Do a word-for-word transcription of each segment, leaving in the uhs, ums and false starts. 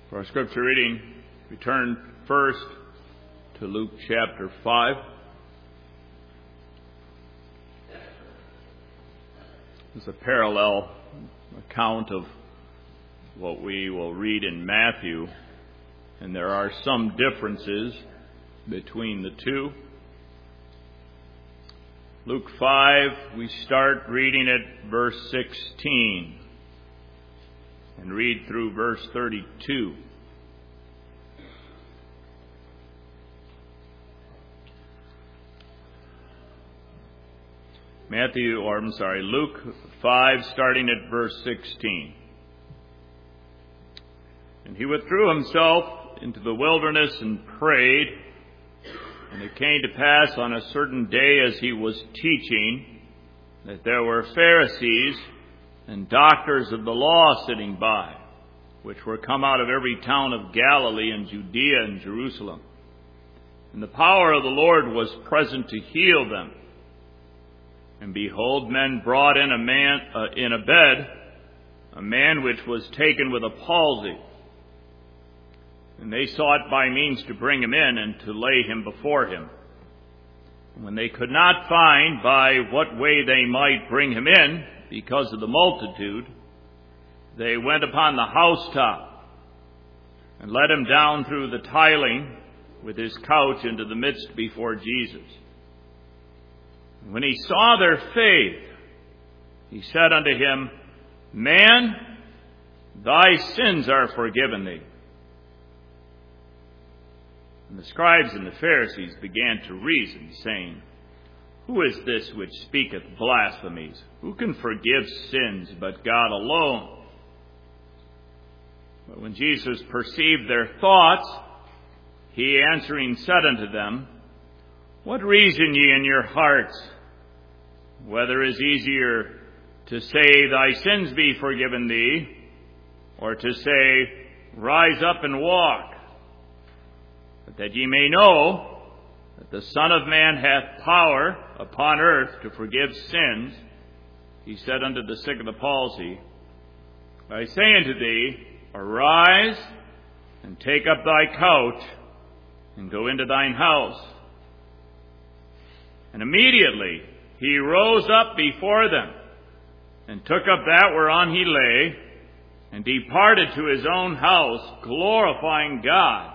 For our scripture reading, we turn first to Luke chapter five. It's a parallel account of what we will read in Matthew, and there are some differences between the two. Luke five, we start reading at verse sixteen and read through verse thirty-two. Matthew, or I'm sorry, Luke five, starting at verse sixteen. And he withdrew himself into the wilderness and prayed. And it came to pass on a certain day as he was teaching, that there were Pharisees and doctors of the law sitting by, which were come out of every town of Galilee and Judea and Jerusalem. And the power of the Lord was present to heal them. And behold, men brought in a man uh, in a bed, a man which was taken with a palsy. And they sought by means to bring him in and to lay him before him. And when they could not find by what way they might bring him in, because of the multitude, they went upon the housetop and let him down through the tiling with his couch into the midst before Jesus. And when he saw their faith, he said unto him, Man, thy sins are forgiven thee. And the scribes and the Pharisees began to reason, saying, Who is this which speaketh blasphemies? Who can forgive sins but God alone? But when Jesus perceived their thoughts, he answering said unto them, What reason ye in your hearts? Whether is easier to say, Thy sins be forgiven thee, or to say, Rise up and walk? But that ye may know that the Son of Man hath power upon earth to forgive sins, he said unto the sick of the palsy, I say unto thee, Arise, and take up thy couch, and go into thine house. And immediately he rose up before them, and took up that whereon he lay, and departed to his own house, glorifying God.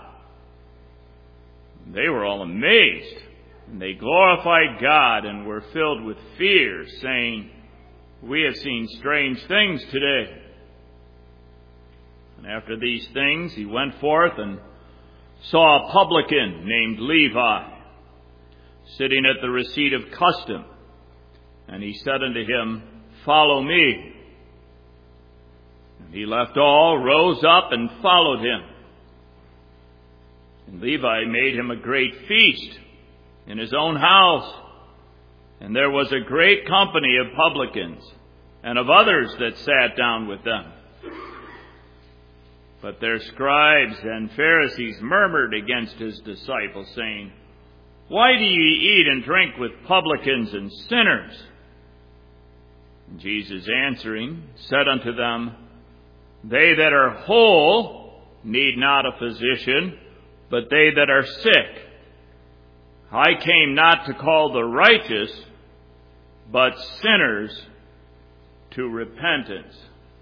They were all amazed, and they glorified God and were filled with fear, saying, We have seen strange things today. And after these things he went forth and saw a publican named Levi, sitting at the receipt of custom. And he said unto him, Follow me. And he left all, rose up, and followed him. And Levi made him a great feast in his own house. And there was a great company of publicans and of others that sat down with them. But their scribes and Pharisees murmured against his disciples, saying, Why do ye eat and drink with publicans and sinners? And Jesus answering said unto them, They that are whole need not a physician, but they that are sick. I came not to call the righteous, but sinners to repentance.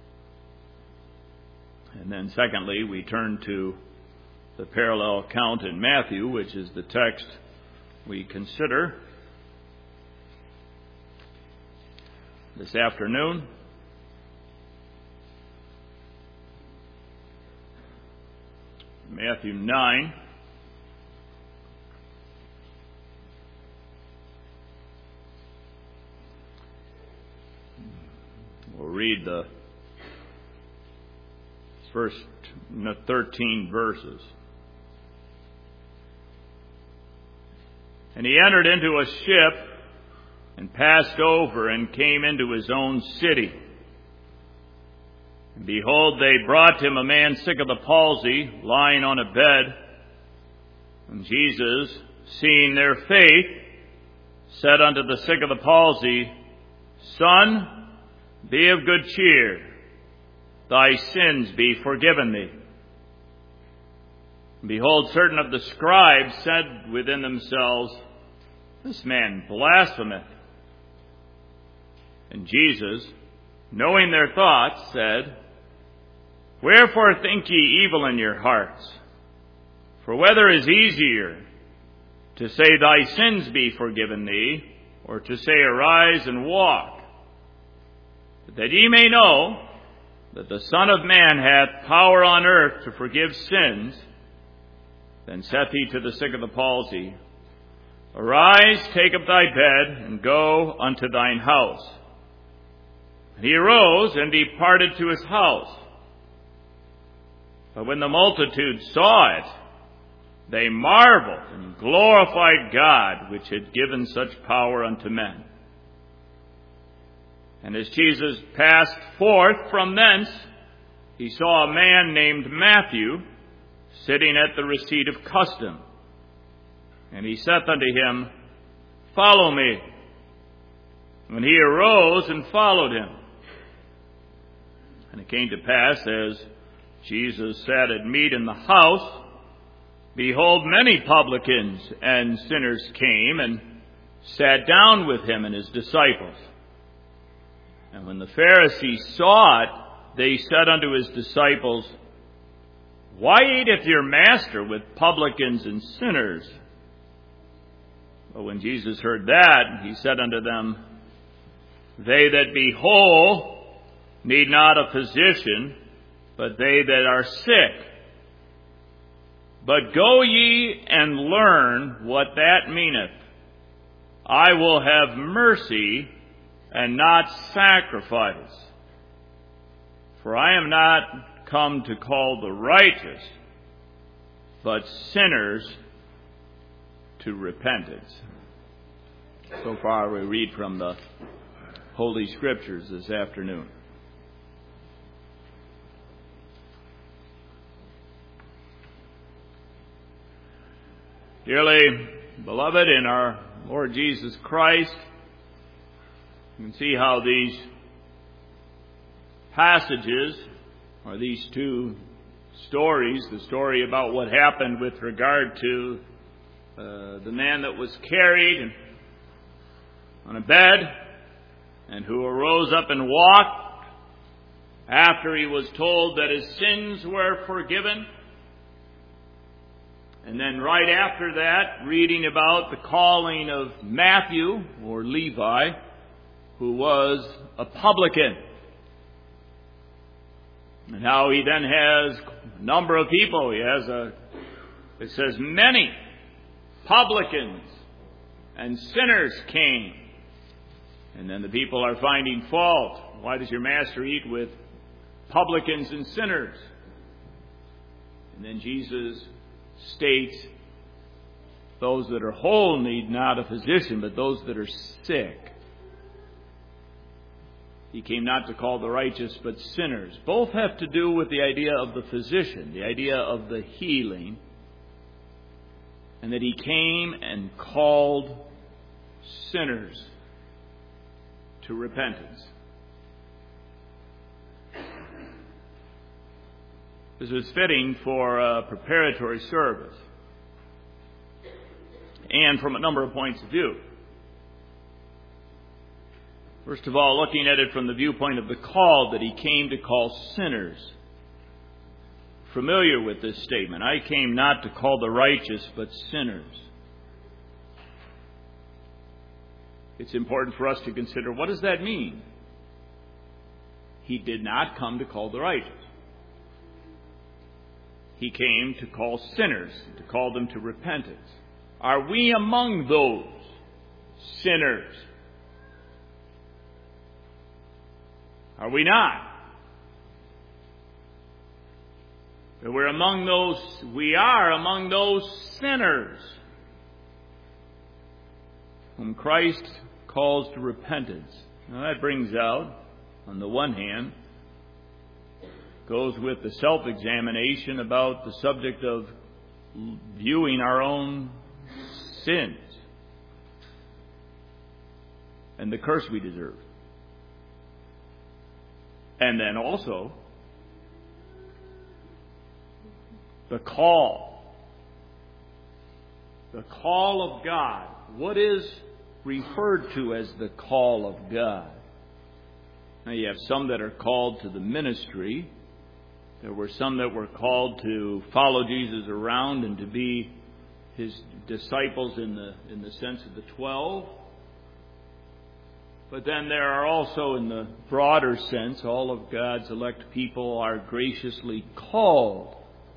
And then secondly, we turn to the parallel account in Matthew, which is the text we consider this afternoon. Matthew nine. We'll read the first thirteen verses. And he entered into a ship and passed over and came into his own city. And behold, they brought him a man sick of the palsy, lying on a bed. And Jesus, seeing their faith, said unto the sick of the palsy, Son, be of good cheer. Thy sins be forgiven thee. Behold, certain of the scribes said within themselves, This man blasphemeth. And Jesus, knowing their thoughts, said, Wherefore think ye evil in your hearts? For whether is easier, to say, Thy sins be forgiven thee, or to say, Arise and walk? But that ye may know that the Son of Man hath power on earth to forgive sins, then saith he to the sick of the palsy, Arise, take up thy bed, and go unto thine house. And he arose and departed to his house. But when the multitude saw it, they marveled and glorified God, which had given such power unto men. And as Jesus passed forth from thence, he saw a man named Matthew sitting at the receipt of custom. And he saith unto him, Follow me. And he arose and followed him. And it came to pass, as Jesus sat at meat in the house, behold, many publicans and sinners came and sat down with him and his disciples. And when the Pharisees saw it, they said unto his disciples, Why eateth your master with publicans and sinners? But when Jesus heard that, he said unto them, They that be whole need not a physician, but they that are sick. But go ye and learn what that meaneth. I will have mercy and not sacrifice. For I am not come to call the righteous, but sinners to repentance. So far we read from the Holy Scriptures this afternoon. Dearly beloved in our Lord Jesus Christ, you can see how these passages, or these two stories, the story about what happened with regard to uh, the man that was carried on a bed and who arose up and walked after he was told that his sins were forgiven. And then right after that, reading about the calling of Matthew, or Levi, who was a publican. And how he then has a number of people. He has a, it says, many publicans and sinners came. And then the people are finding fault. Why does your master eat with publicans and sinners? And then Jesus states, those that are whole need not a physician, but those that are sick. He came not to call the righteous, but sinners. Both have to do with the idea of the physician, the idea of the healing, and that he came and called sinners to repentance. This is fitting for a preparatory service, and from a number of points of view. First of all, looking at it from the viewpoint of the call, that he came to call sinners. Familiar with this statement, I came not to call the righteous, but sinners. It's important for us to consider, what does that mean? He did not come to call the righteous. He came to call sinners, to call them to repentance. Are we among those sinners? Are we not? We're among those, we are among those sinners whom Christ calls to repentance. Now that brings out, on the one hand, goes with the self-examination about the subject of viewing our own sins and the curse we deserve. And then also the call the call of God. What is referred to as the call of God? Now you have some that are called to the ministry. There were some that were called to follow Jesus around and to be His disciples in the in the sense of the twelve. But then there are also, in the broader sense, all of God's elect people are graciously called.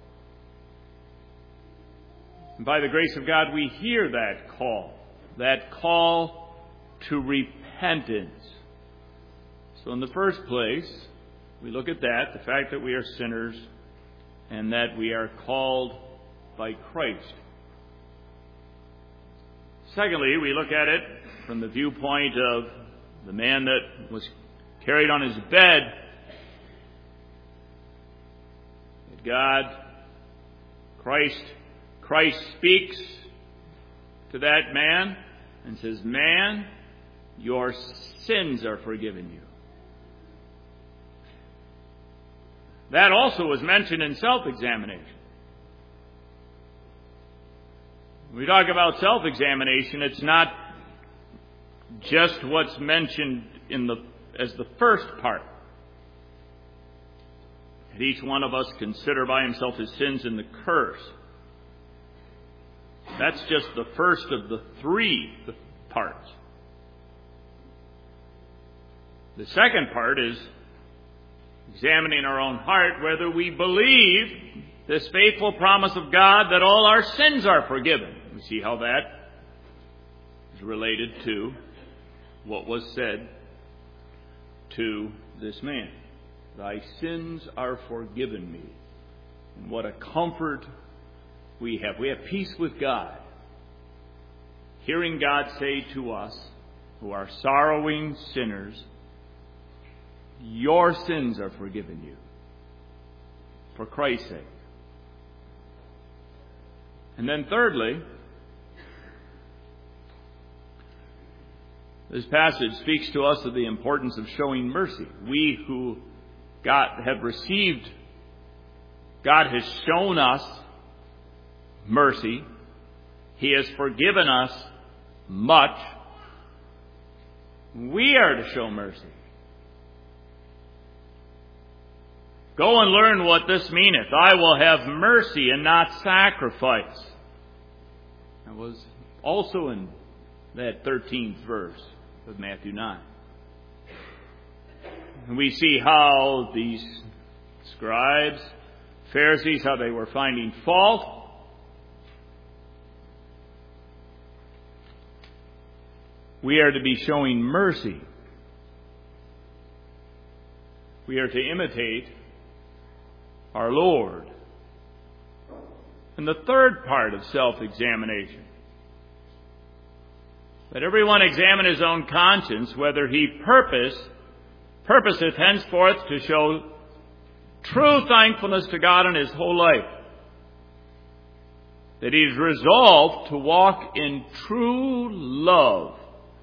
And by the grace of God, we hear that call, that call to repentance. So in the first place, we look at that, the fact that we are sinners and that we are called by Christ. Secondly, we look at it from the viewpoint of the man that was carried on his bed. God, Christ, Christ speaks to that man and says, "Man, your sins are forgiven you." That also was mentioned in self-examination. When we talk about self-examination, it's not just what's mentioned in the as the first part. That each one of us consider by himself his sins and the curse. That's just the first of the three parts. The second part is examining our own heart whether we believe this faithful promise of God that all our sins are forgiven. We see how that is related to what was said to this man. Thy sins are forgiven me. And what a comfort we have. We have peace with God. Hearing God say to us, who are sorrowing sinners, your sins are forgiven you. For Christ's sake. And then thirdly, this passage speaks to us of the importance of showing mercy. We who God have received, God has shown us mercy. He has forgiven us much. We are to show mercy. Go and learn what this meaneth. I will have mercy and not sacrifice. That was also in that thirteenth verse of Matthew nine. And we see how these scribes, Pharisees, how they were finding fault. We are to be showing mercy. We are to imitate our Lord. And the third part of self-examination. Let everyone examine his own conscience, whether he purpose, purposeth henceforth to show true thankfulness to God in his whole life. That he is resolved to walk in true love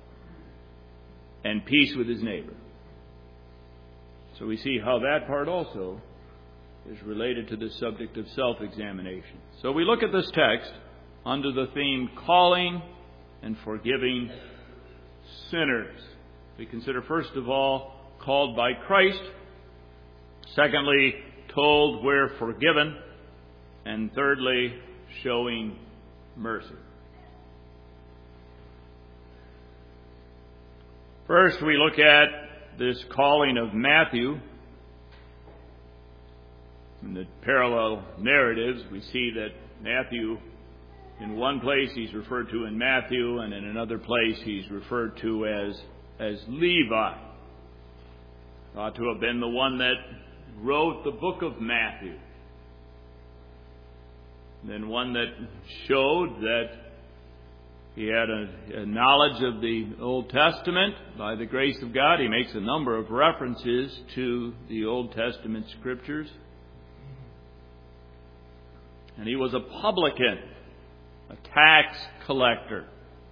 and peace with his neighbor. So we see how that part also is related to the subject of self-examination. So we look at this text under the theme calling and forgiving sinners. We consider first of all called by Christ, secondly told we're forgiven, and thirdly showing mercy. First we look at this calling of Matthew. In the parallel narratives, we see that Matthew, in one place he's referred to in Matthew, and in another place he's referred to as, as Levi. Ought to have been the one that wrote the book of Matthew. Then one that showed that he had a, a knowledge of the Old Testament by the grace of God. He makes a number of references to the Old Testament scriptures. And he was a publican, a tax collector,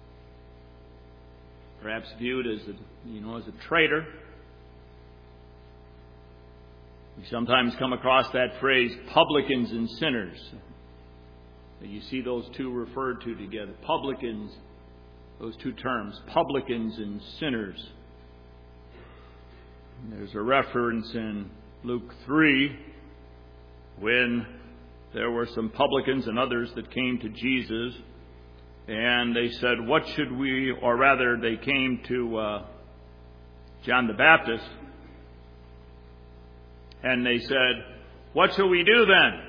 perhaps viewed as a, you know, as a traitor. We sometimes come across that phrase, publicans and sinners. You see those two referred to together. Publicans, those two terms, publicans and sinners. And there's a reference in Luke three when there were some publicans and others that came to Jesus, and they said, what should we, or rather they came to uh, John the Baptist, and they said, what shall we do then?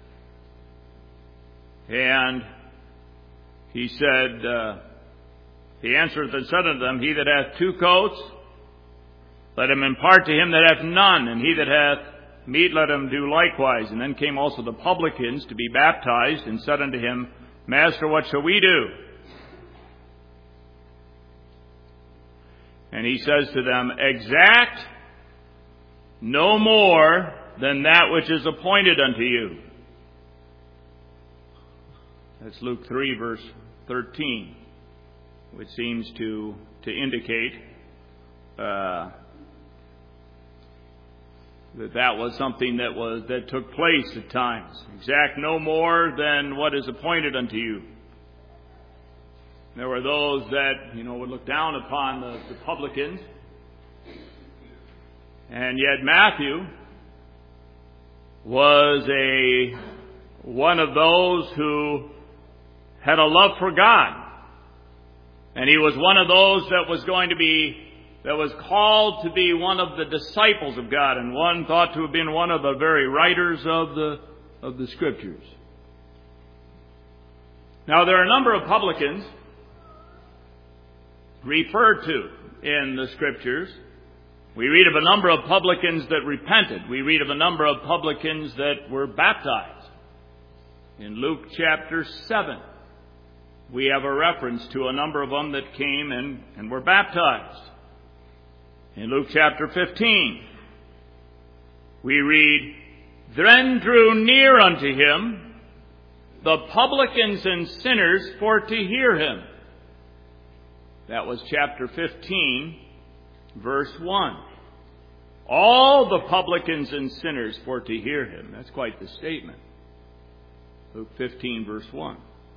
And he said, uh, he answered and said unto them, he that hath two coats, let him impart to him that hath none, and he that hath meat, let him do likewise. And then came also the publicans to be baptized, and said unto him, Master, what shall we do? And he says to them, exact no more than that which is appointed unto you. That's Luke three, verse thirteen, which seems to, to indicate uh, that that was something that was that took place at times. Exact no more than what is appointed unto you. There were those that, you know, would look down upon the, the publicans, and yet Matthew was a one of those who had a love for God. And he was one of those that was going to be, that was called to be one of the disciples of God, and one thought to have been one of the very writers of the, of the Scriptures. Now, there are a number of publicans referred to in the Scriptures. We read of a number of publicans that repented. We read of a number of publicans that were baptized. In Luke chapter seven, we have a reference to a number of them that came and, and were baptized. In Luke chapter fifteen, we read, Then drew near unto him the publicans and sinners for to hear him. That was chapter fifteen, verse one. All the publicans and sinners for to hear him. That's quite the statement. Luke fifteen, verse one.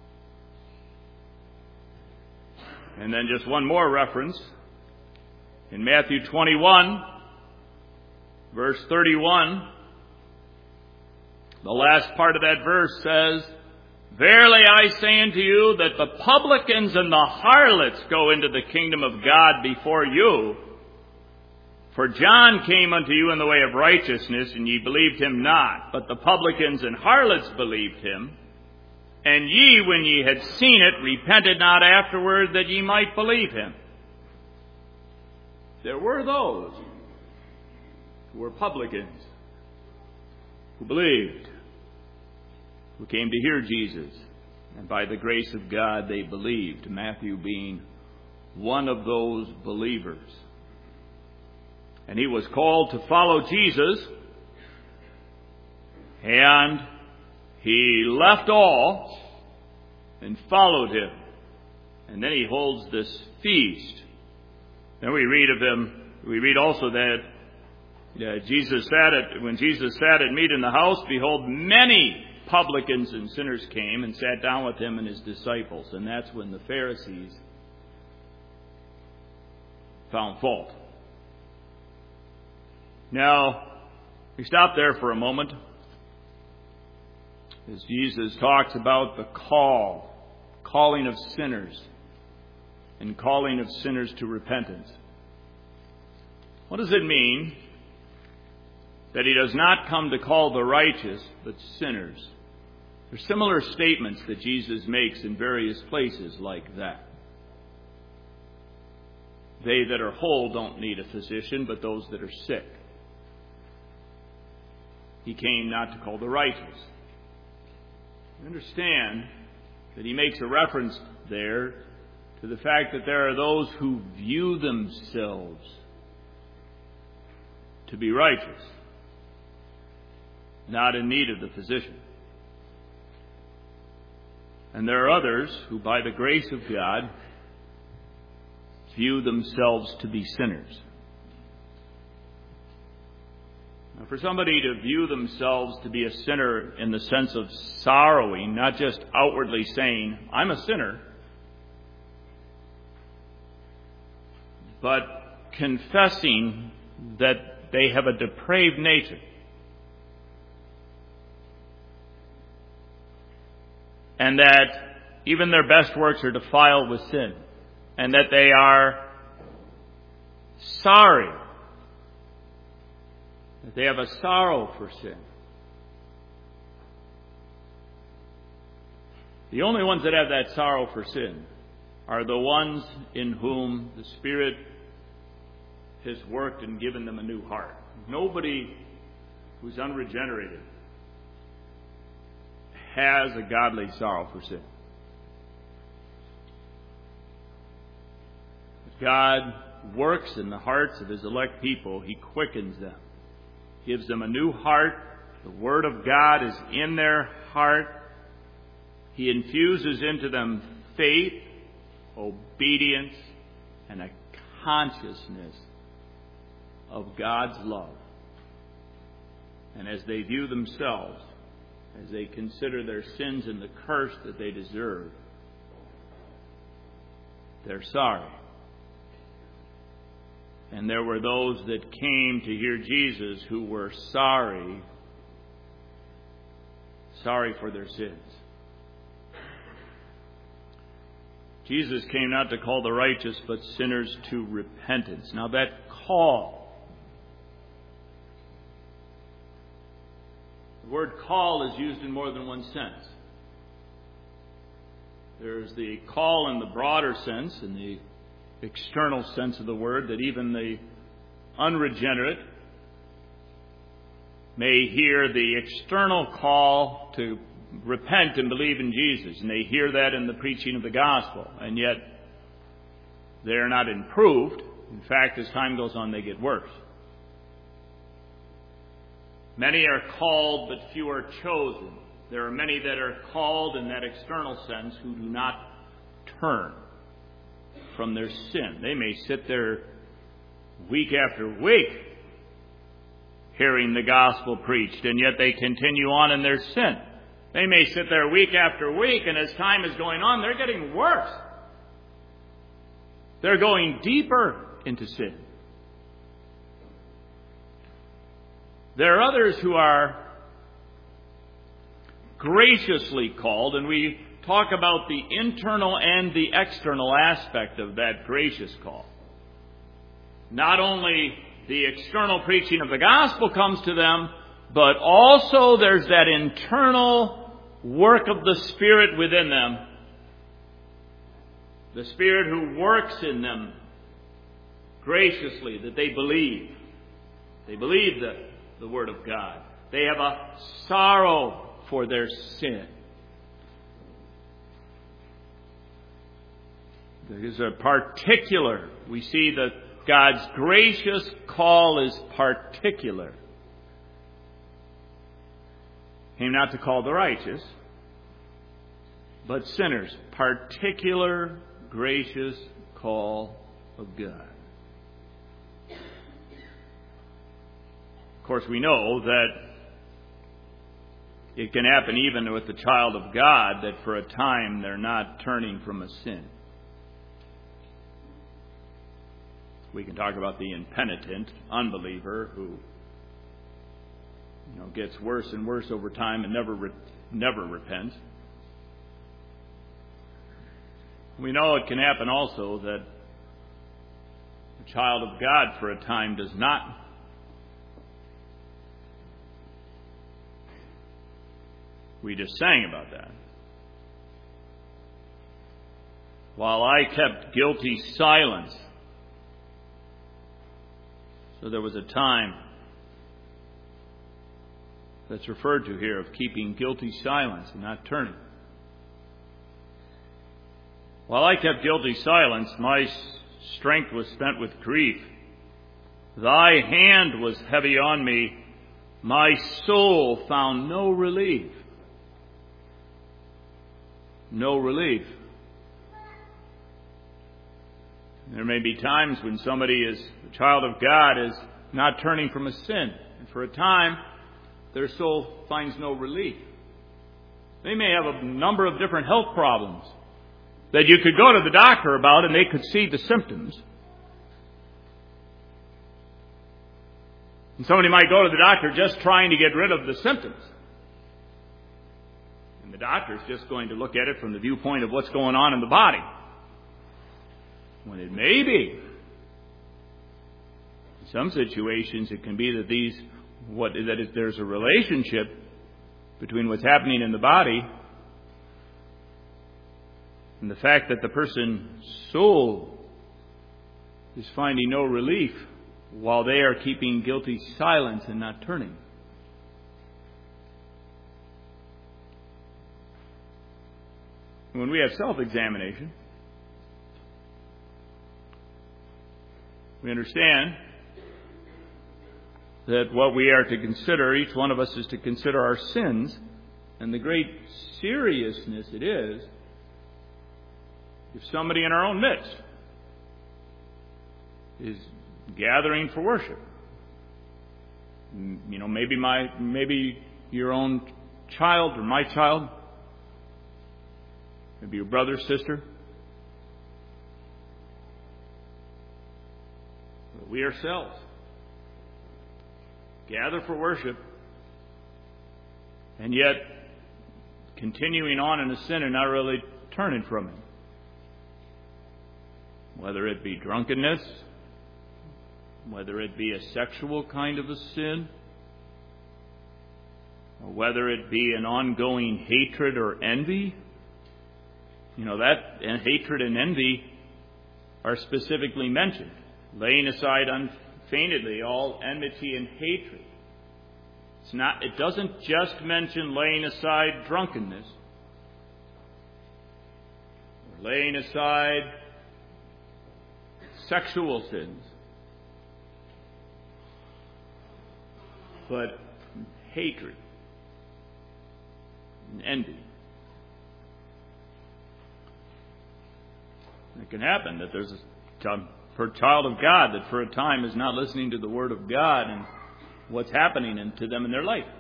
And then just one more reference. In Matthew twenty-one, verse thirty-one, the last part of that verse says, Verily I say unto you that the publicans and the harlots go into the kingdom of God before you. For John came unto you in the way of righteousness, and ye believed him not. But the publicans and harlots believed him. And ye, when ye had seen it, repented not afterward that ye might believe him. There were those who were publicans, who believed, who came to hear Jesus. And by the grace of God, they believed, Matthew being one of those believers. And he was called to follow Jesus, and he left all and followed him. And then he holds this feast. Then we read of him, we read also that uh, Jesus sat at, when Jesus sat at meat in the house, behold, many publicans and sinners came and sat down with him and his disciples. And that's when the Pharisees found fault. Now, we stop there for a moment as Jesus talks about the call, calling of sinners, and calling of sinners to repentance. What does it mean that he does not come to call the righteous, but sinners? There are similar statements that Jesus makes in various places like that. They that are whole don't need a physician, but those that are sick. He came not to call the righteous. Understand that he makes a reference there to the fact that there are those who view themselves to be righteous, not in need of the physician. And there are others who, by the grace of God, view themselves to be sinners. For somebody to view themselves to be a sinner in the sense of sorrowing, not just outwardly saying, I'm a sinner, but confessing that they have a depraved nature, and that even their best works are defiled with sin, and that they are sorry, that they have a sorrow for sin. The only ones that have that sorrow for sin are the ones in whom the Spirit has worked and given them a new heart. Nobody who's unregenerated has a godly sorrow for sin. If God works in the hearts of His elect people, He quickens them, gives them a new heart. The Word of God is in their heart. He infuses into them faith, obedience, and a consciousness of God's love. And as they view themselves, as they consider their sins and the curse that they deserve, they're sorry. And there were those that came to hear Jesus who were sorry, sorry for their sins. Jesus came not to call the righteous, but sinners to repentance. Now that call, the word call is used in more than one sense. There's the call in the broader sense, in the external sense of the word, that even the unregenerate may hear the external call to repent and believe in Jesus, and they hear that in the preaching of the gospel, and yet they're not improved. In fact, as time goes on, they get worse. Many are called, but few are chosen. There are many that are called in that external sense who do not turn from their sin. They may sit there week after week hearing the gospel preached, and yet they continue on in their sin. They may sit there week after week, and as time is going on, they're getting worse. They're going deeper into sin. There are others who are graciously called, and we talk about the internal and the external aspect of that gracious call. Not only the external preaching of the gospel comes to them, but also there's that internal work of the Spirit within them. The Spirit who works in them graciously, that they believe. They believe the, the Word of God. They have a sorrow for their sin. There is a particular, we see that God's gracious call is particular. Came not to call the righteous, but sinners. Particular gracious call of God. Of course, we know that it can happen even with the child of God, that for a time they're not turning from a sin. We can talk about the impenitent unbeliever who, you know, gets worse and worse over time and never re- never repents. We know it can happen also that a child of God for a time does not. We just sang about that. While I kept guilty silence. So there was a time that's referred to here of keeping guilty silence and not turning. While I kept guilty silence, my strength was spent with grief. Thy hand was heavy on me. My soul found no relief. No relief. There may be times when somebody is, a child of God, is not turning from a sin. And for a time, their soul finds no relief. They may have a number of different health problems that you could go to the doctor about and they could see the symptoms. And somebody might go to the doctor just trying to get rid of the symptoms. And the doctor's just going to look at it from the viewpoint of what's going on in the body. When it may be. In some situations, it can be that these, what that is, there's a relationship between what's happening in the body and the fact that the person's soul is finding no relief while they are keeping guilty silence and not turning. When we have self-examination, we understand that what we are to consider, each one of us is to consider our sins and the great seriousness it is if somebody in our own midst is gathering for worship. You know, maybe my, maybe your own child or my child, maybe your brother, sister. But we ourselves gather for worship, and yet continuing on in a sin and not really turning from it. Whether it be drunkenness, whether it be a sexual kind of a sin, or whether it be an ongoing hatred or envy. You know, that and hatred and envy are specifically mentioned. Laying aside unfeignedly all enmity and hatred. It's not, it doesn't just mention laying aside drunkenness, or laying aside sexual sins, but hatred and envy. It can happen that there's a for a child of God that for a time is not listening to the Word of God and what's happening in, to them in their life.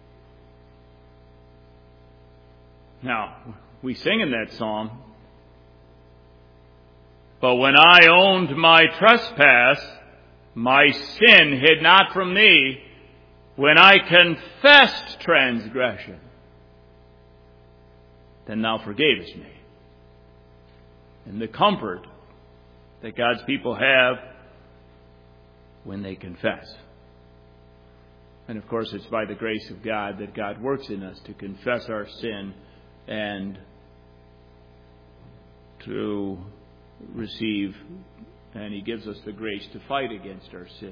Now, we sing in that song, but when I owned my trespass, my sin hid not from thee. When I confessed transgression, then thou forgavest me. And the comfort that God's people have when they confess. And of course, it's by the grace of God that God works in us to confess our sin and to receive, and He gives us the grace to fight against our sin.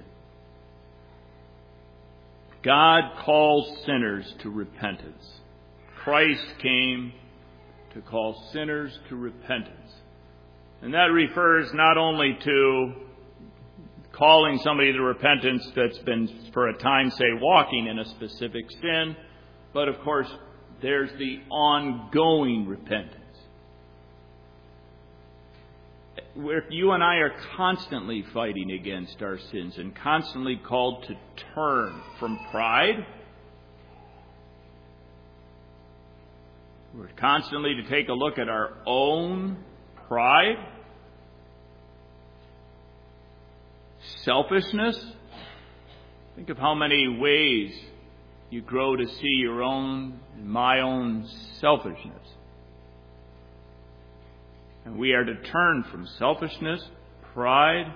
God calls sinners to repentance. Christ came to call sinners to repentance. And that refers not only to calling somebody to repentance that's been, for a time, say, walking in a specific sin, but of course, there's the ongoing repentance. Where you and I are constantly fighting against our sins and constantly called to turn from pride. We're constantly to take a look at our own pride, selfishness. Think of how many ways you grow to see your own and my own selfishness. And we are to turn from selfishness, pride,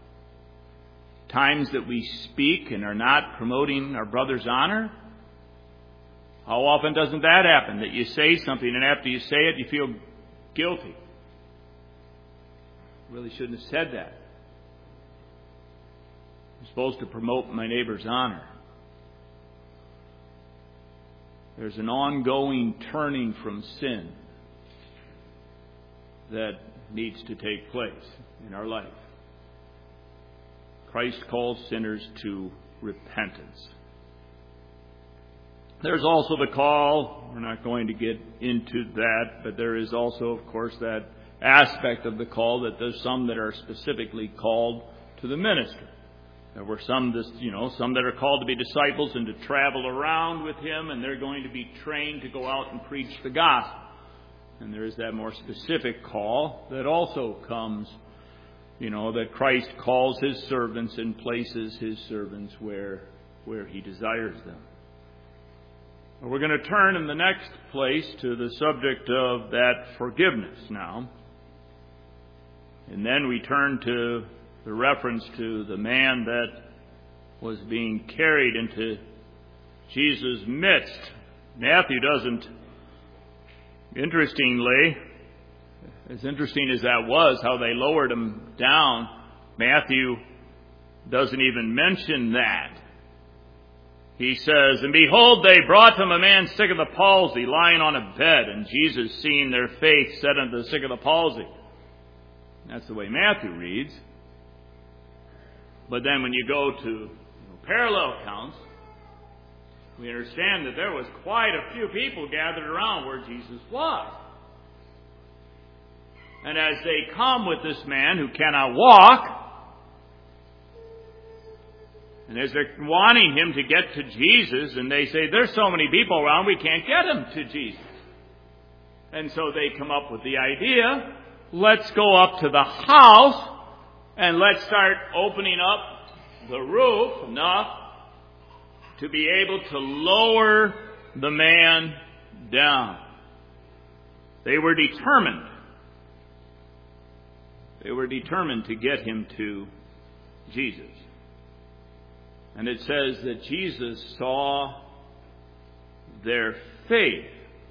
times that we speak and are not promoting our brother's honor. How often doesn't that happen? That you say something and after you say it, you feel guilty. Really shouldn't have said that. I'm supposed to promote my neighbor's honor. There's an ongoing turning from sin that needs to take place in our life. Christ calls sinners to repentance. There's also the call, we're not going to get into that, but there is also, of course, that aspect of the call that there's some that are specifically called to the ministry. There were some, you know, some that are called to be disciples and to travel around with him, and they're going to be trained to go out and preach the gospel. And there is that more specific call that also comes, you know, that Christ calls his servants and places his servants where, where he desires them. We're going to turn in the next place to the subject of that forgiveness now. And then we turn to the reference to the man that was being carried into Jesus' midst. Matthew doesn't, interestingly, as interesting as that was, how they lowered him down, Matthew doesn't even mention that. He says, "And behold, they brought him a man sick of the palsy, lying on a bed. And Jesus, seeing their faith, said unto the sick of the palsy." That's the way Matthew reads. But then when you go to you know, parallel accounts, we understand that there was quite a few people gathered around where Jesus was. And as they come with this man who cannot walk, and as they're wanting him to get to Jesus, and they say, "There's so many people around, we can't get him to Jesus." And so they come up with the idea, let's go up to the house and let's start opening up the roof enough to be able to lower the man down. They were determined. They were determined to get him to Jesus. And it says that Jesus saw their faith.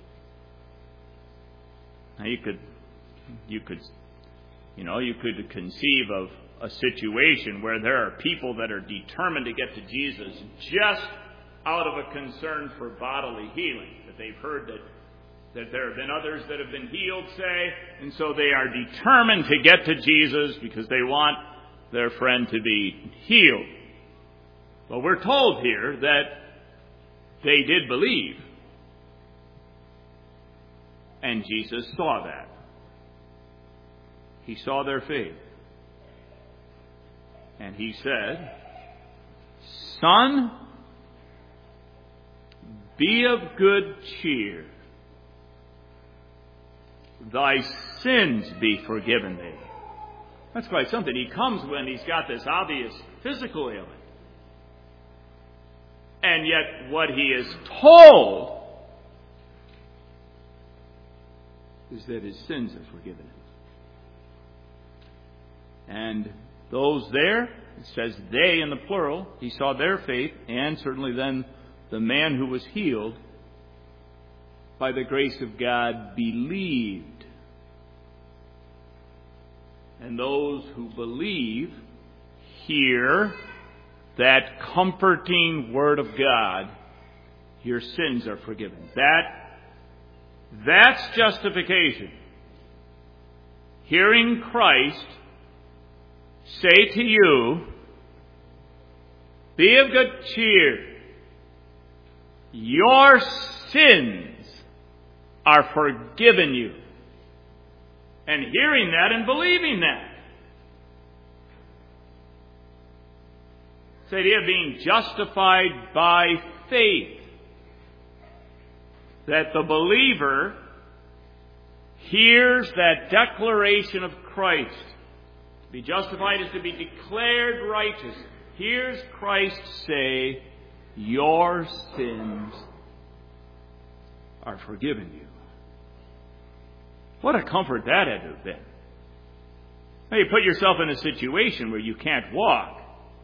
Now you could, you could, you know, you could conceive of a situation where there are people that are determined to get to Jesus just out of a concern for bodily healing. That they've heard that, that there have been others that have been healed, say, and so they are determined to get to Jesus because they want their friend to be healed. But we're told here that they did believe. And Jesus saw that. He saw their faith. And he said, "Son, be of good cheer. Thy sins be forgiven thee." That's quite something. He comes when he's got this obvious physical ailment. And yet what he is told is that his sins are forgiven him. And those there, it says they in the plural, he saw their faith, and certainly then the man who was healed, by the grace of God, believed. And those who believe hear that comforting word of God, your sins are forgiven. That, that's justification. Hearing Christ say to you, "Be of good cheer. Your sins are forgiven you." And hearing that and believing that. The idea of being justified by faith. That the believer hears that declaration of Christ. To be justified is to be declared righteous. Hears Christ say, "Your sins are forgiven you." What a comfort that had to have been. Now you put yourself in a situation where you can't walk.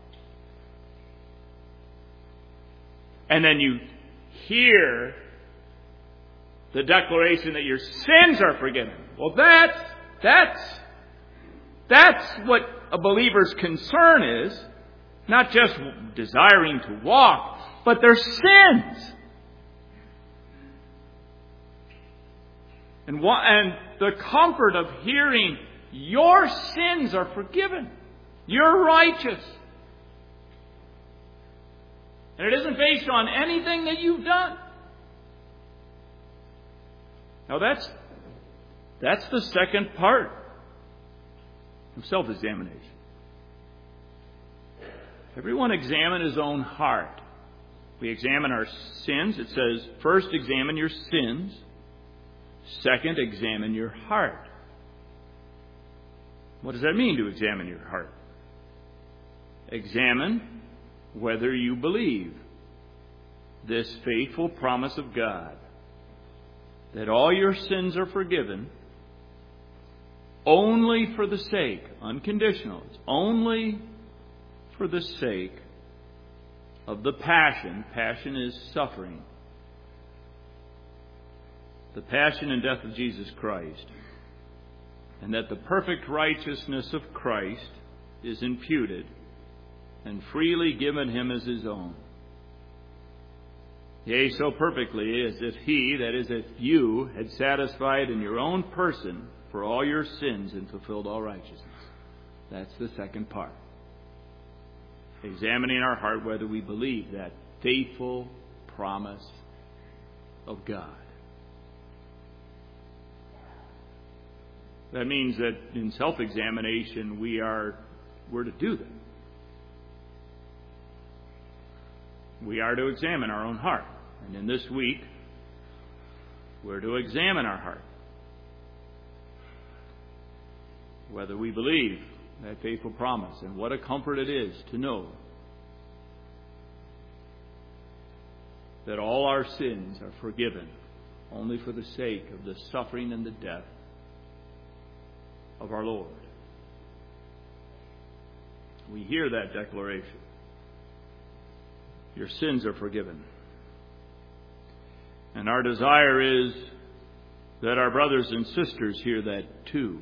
And then you hear the declaration that your sins are forgiven. Well, that's, that's, that's what a believer's concern is. Not just desiring to walk, but their sins. And, what, and the comfort of hearing your sins are forgiven. You're righteous. And it isn't based on anything that you've done. Now that's, that's the second part of self-examination. everyone examine his own heart. We examine our sins. It says, first examine your sins. Second, examine your heart. What does that mean, to examine your heart? Examine whether you believe this faithful promise of God, that all your sins are forgiven only for the sake, unconditional, it's only for the sake of the passion. Passion is suffering. The passion and death of Jesus Christ. And that the perfect righteousness of Christ is imputed and freely given him as his own. Yea, so perfectly as if he, that is, if you, had satisfied in your own person for all your sins and fulfilled all righteousness. That's the second part. Examining our heart whether we believe that faithful promise of God. That means that in self-examination we are we're to do that. We are to examine our own heart. And in this week, we're to examine our heart. Whether we believe that faithful promise. And what a comfort it is to know that all our sins are forgiven only for the sake of the suffering and the death of our Lord. We hear that declaration. Your sins are forgiven. And our desire is that our brothers and sisters hear that too.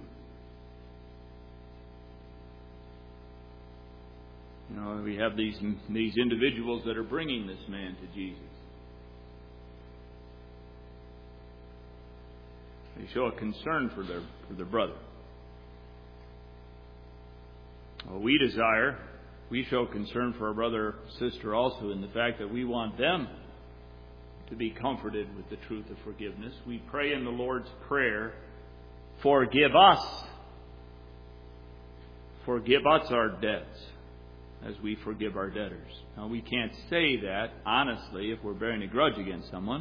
You know, we have these, these individuals that are bringing this man to Jesus. They show a concern for their, for their brother. Well, we desire, we show concern for our brother or sister also in the fact that we want them to be comforted with the truth of forgiveness. We pray in the Lord's Prayer, forgive us. Forgive us our debts as we forgive our debtors. Now, we can't say that, honestly, if we're bearing a grudge against someone.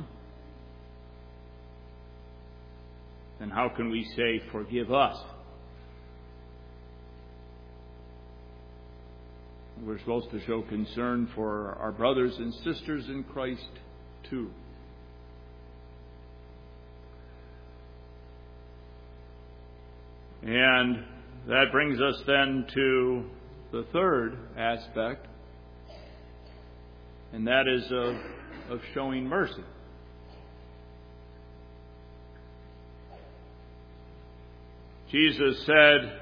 Then how can we say, forgive us? We're supposed to show concern for our brothers and sisters in Christ too. And that brings us then to the third aspect, and that is of, of showing mercy. Jesus said,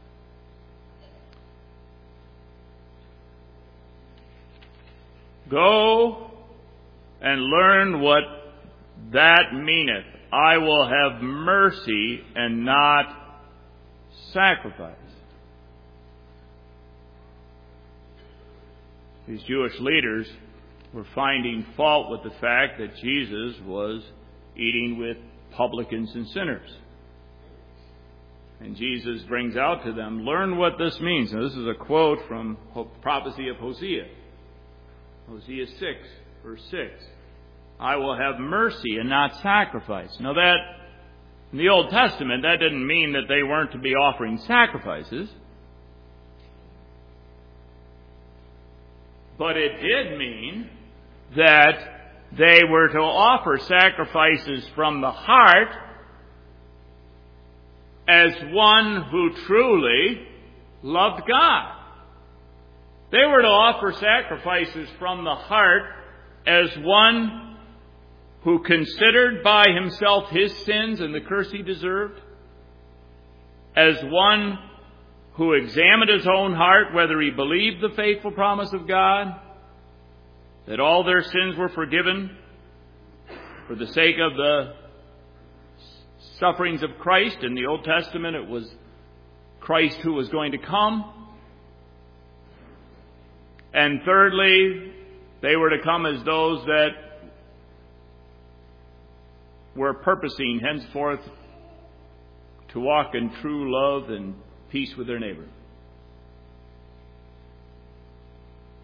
go and learn what that meaneth. I will have mercy and not sacrifice. These Jewish leaders were finding fault with the fact that Jesus was eating with publicans and sinners. And Jesus brings out to them, learn what this means. Now, this is a quote from prophecy of Hosea. Hosea six, verse six. I will have mercy and not sacrifice. Now that, in the Old Testament, that didn't mean that they weren't to be offering sacrifices. But it did mean that they were to offer sacrifices from the heart as one who truly loved God. They were to offer sacrifices from the heart as one who considered by himself his sins and the curse he deserved, as one who examined his own heart whether he believed the faithful promise of God, that all their sins were forgiven for the sake of the sufferings of Christ. In the Old Testament, it was Christ who was going to come. And thirdly, they were to come as those that were purposing henceforth to walk in true love and peace with their neighbor.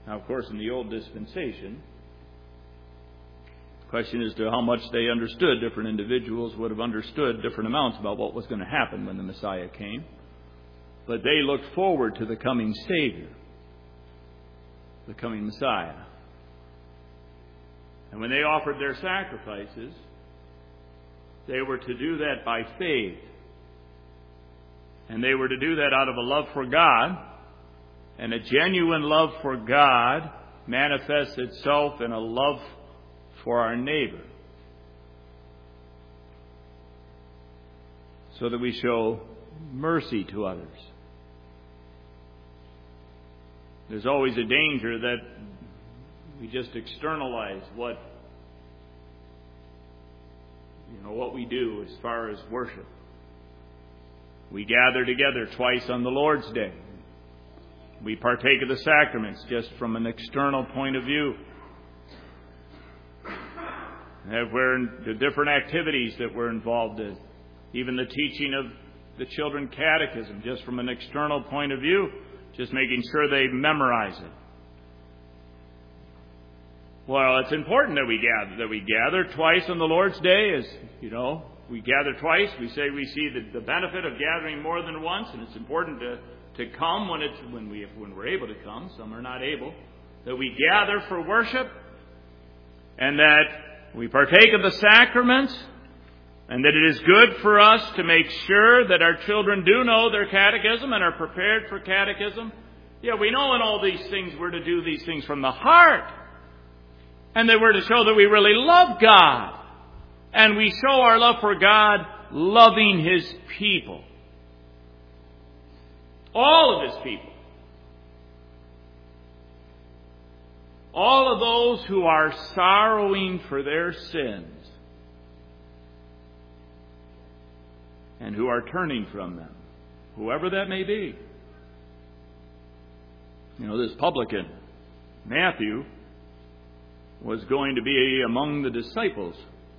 Now, of course, in the old dispensation, the question is to how much they understood. Different individuals would have understood different amounts about what was going to happen when the Messiah came. But they looked forward to the coming Savior, the coming Messiah. And when they offered their sacrifices, they were to do that by faith. And they were to do that out of a love for God. And a genuine love for God manifests itself in a love for our neighbor, so that we show mercy to others. There's always a danger that we just externalize what you know what we do as far as worship. We gather together twice on the Lord's Day. We partake of the sacraments just from an external point of view. And we're in the different activities that we're involved in. Even the teaching of the children catechism, just from an external point of view, just making sure they memorize it. Well, it's important that we gather, that we gather twice on the Lord's Day. As you know, we gather twice. We say we see the, the benefit of gathering more than once, and it's important to, to come when it's when we when we're able to come. Some are not able. That we gather for worship, and that we partake of the sacraments, and that it is good for us to make sure that our children do know their catechism and are prepared for catechism. Yeah, we know in all these things we're to do these things from the heart. And that we're to show that we really love God. And we show our love for God loving His people. All of His people. All of those who are sorrowing for their sins and who are turning from them, whoever that may be. You know, this publican, Matthew, was going to be among the disciples.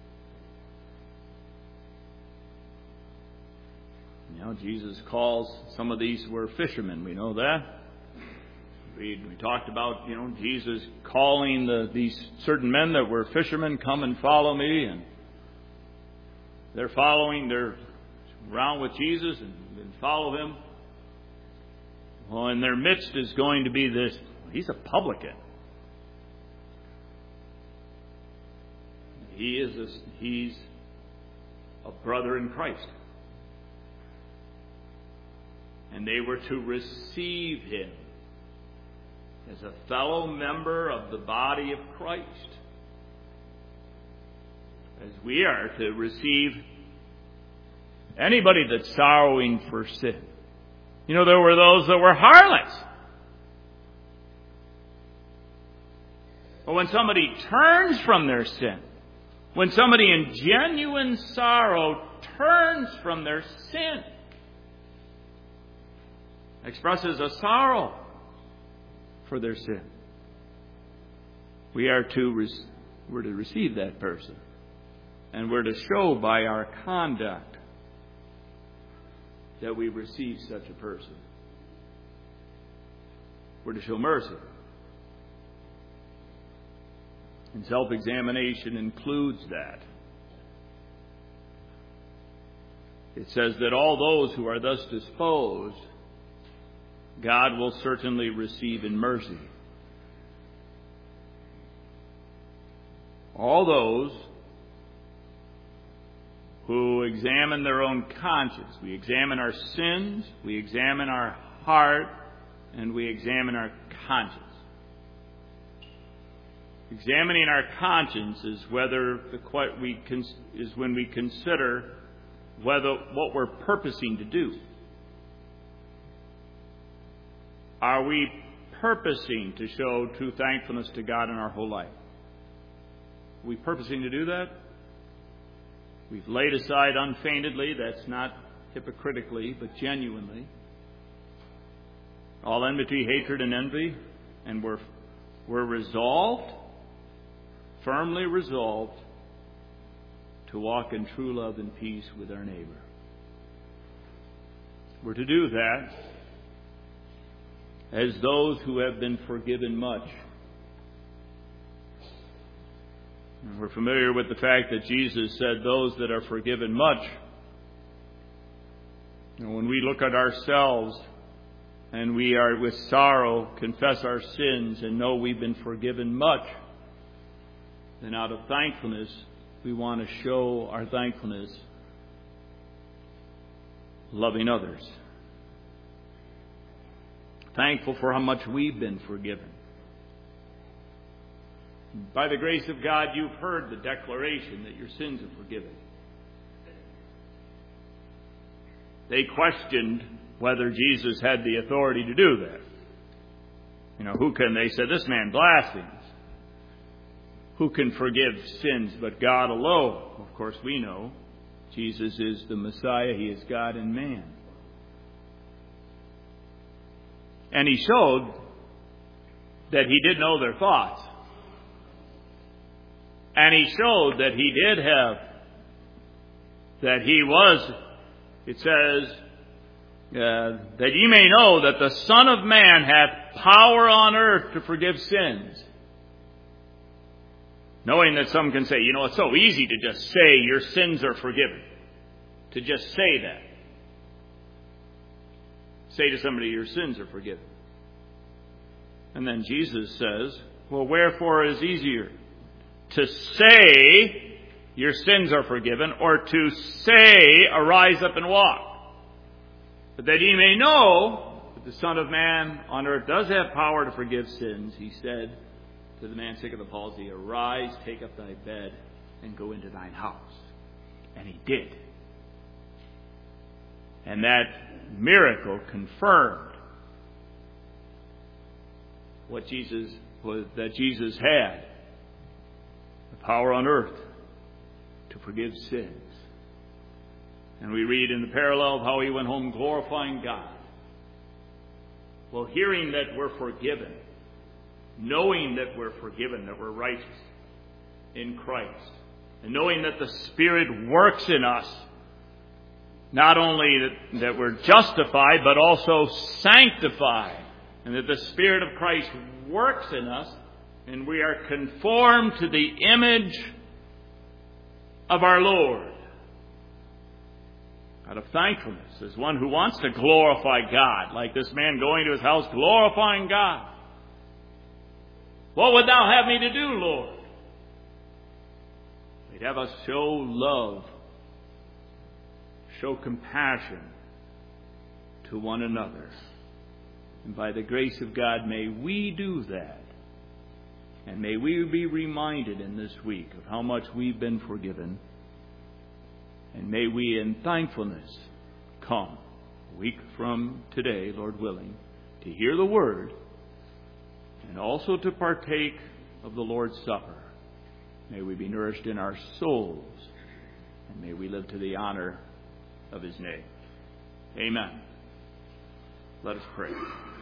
You know, Jesus calls some of these were fishermen. We know that. We, we talked about, you know, Jesus calling the, these certain men that were fishermen, come and follow me. And they're following, they're around with Jesus and, and follow Him. Well, in their midst is going to be this, he's a publican. He is a, he's a brother in Christ. And they were to receive him as a fellow member of the body of Christ, as we are to receive anybody that's sorrowing for sin. You know, there were those that were harlots. But when somebody turns from their sin, when somebody in genuine sorrow turns from their sin, expresses a sorrow for their sin, we are to re- we're to receive that person, and we're to show by our conduct that we receive such a person. We're to show mercy. And self-examination includes that. It says that all those who are thus disposed, God will certainly receive in mercy. All those who examine their own conscience. We examine our sins, we examine our heart, and we examine our conscience. Examining our conscience is whether the we is when we consider whether what we're purposing to do. Are we purposing to show true thankfulness to God in our whole life? Are we purposing to do that? We've laid aside unfeignedly, that's not hypocritically, but genuinely, all enmity, hatred, and envy, and we're, we're resolved, firmly resolved, to walk in true love and peace with our neighbor. We're to do that as those who have been forgiven much. And we're familiar with the fact that Jesus said those that are forgiven much. And when we look at ourselves and we are with sorrow confess our sins and know we've been forgiven much, then out of thankfulness we want to show our thankfulness loving others. Thankful for how much we've been forgiven. By the grace of God, you've heard the declaration that your sins are forgiven. They questioned whether Jesus had the authority to do that. You know, who can, they said, this man blasphemes. Who can forgive sins but God alone? Of course, we know Jesus is the Messiah. He is God and man. And he showed that he did know their thoughts. And he showed that he did have, that he was, it says, uh, that ye may know that the Son of Man hath power on earth to forgive sins. Knowing that some can say, you know, it's so easy to just say your sins are forgiven. To just say that. Say to somebody, your sins are forgiven. And then Jesus says, well, wherefore is easier? To say your sins are forgiven, or to say arise up and walk? But that ye may know that the Son of Man on earth does have power to forgive sins, he said to the man sick of the palsy, arise, take up thy bed, and go into thine house. And he did. And that miracle confirmed what Jesus was, that Jesus had the power on earth to forgive sins. And we read in the parallel of how he went home glorifying God. Well, hearing that we're forgiven, knowing that we're forgiven, that we're righteous in Christ, and knowing that the Spirit works in us, not only that, that we're justified, but also sanctified, and that the Spirit of Christ works in us, and we are conformed to the image of our Lord. Out of thankfulness, as one who wants to glorify God, like this man going to his house glorifying God. What would thou have me to do, Lord? We'd have us show love, show compassion to one another. And by the grace of God, may we do that. And may we be reminded in this week of how much we've been forgiven. And may we in thankfulness come a week from today, Lord willing, to hear the word and also to partake of the Lord's Supper. May we be nourished in our souls, and may we live to the honor of his name. Amen. Let us pray.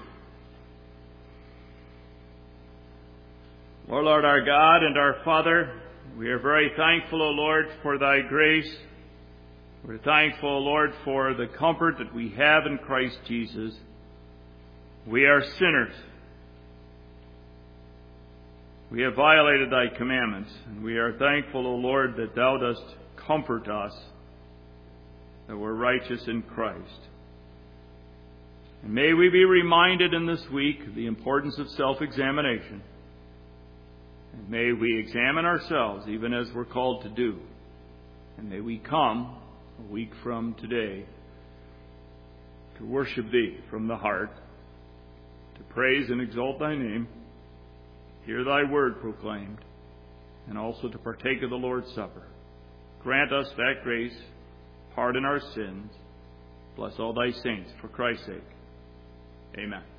O Lord our God and our Father, we are very thankful, O Lord, for thy grace. We're thankful, O Lord, for the comfort that we have in Christ Jesus. We are sinners. We have violated thy commandments, and we are thankful, O Lord, that thou dost comfort us, that we're righteous in Christ. And may we be reminded in this week of the importance of self-examination. And may we examine ourselves, even as we're called to do. And may we come a week from today to worship thee from the heart, to praise and exalt thy name, hear thy word proclaimed, and also to partake of the Lord's Supper. Grant us that grace, pardon our sins, bless all thy saints for Christ's sake. Amen.